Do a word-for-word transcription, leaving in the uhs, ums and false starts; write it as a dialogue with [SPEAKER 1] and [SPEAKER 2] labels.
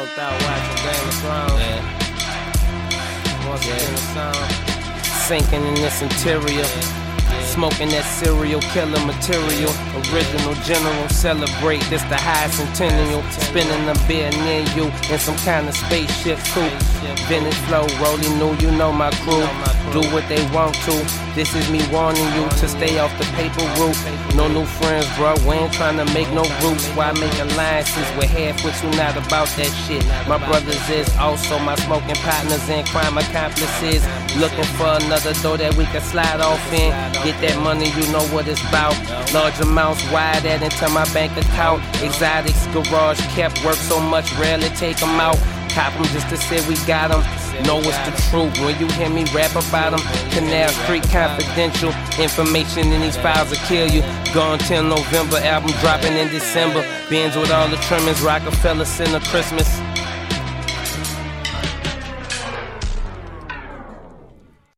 [SPEAKER 1] smoked out watching Game of Thrones.
[SPEAKER 2] Yeah.
[SPEAKER 1] Once
[SPEAKER 2] Yeah.
[SPEAKER 1] again, the sound.
[SPEAKER 2] Sinking in this interior. Smoking that serial killer material. Original general, celebrate this the high centennial. Spinning a beer near you in some kind of spaceship coupe. Vintage flow, rolling new, you know my crew. Do what they want to. This is me warning you to stay off the paper route. No new friends, bro. We ain't trying to make no roots. Why make alliances with half what you not about that shit? My brothers is also my smoking partners and crime accomplices. Looking for another door that we can slide off in. Get that money, you know what it's about. Large amounts, wire that into my bank account. Exotics, garage kept, work so much, rarely take them out. Cop them just to say we got them. Know it's the truth when you hear me rap about them. Canal Street Confidential. Information in these files will kill you. Gone till November, album dropping in December. Benz with all the trimmings, Rockefeller Center Christmas.